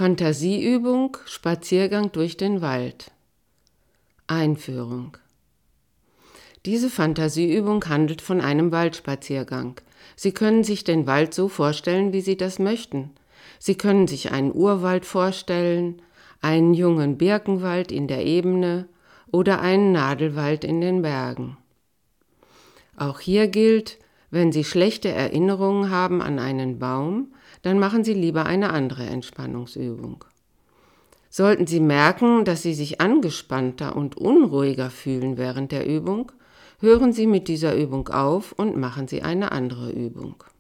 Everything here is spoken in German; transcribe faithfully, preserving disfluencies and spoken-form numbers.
Fantasieübung Spaziergang durch den Wald. Einführung. Diese Fantasieübung handelt von einem Waldspaziergang. Sie können sich den Wald so vorstellen, wie Sie das möchten. Sie können sich einen Urwald vorstellen, einen jungen Birkenwald in der Ebene oder einen Nadelwald in den Bergen. Auch hier gilt, wenn Sie schlechte Erinnerungen haben an einen Baum, dann machen Sie lieber eine andere Entspannungsübung. Sollten Sie merken, dass Sie sich angespannter und unruhiger fühlen während der Übung, hören Sie mit dieser Übung auf und machen Sie eine andere Übung.